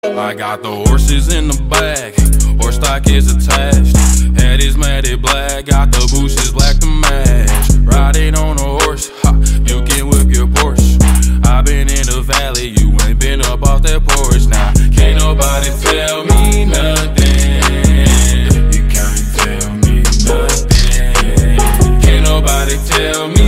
I got the horses in the back, horse stock is attached. Head is matted black, got the bushes black to match. Riding on a horse, ha, you can whip your Porsche. I been in the valley, you ain't been up off that porch. Now, can't nobody tell me nothing. You can't tell me nothing. Can't nobody tell me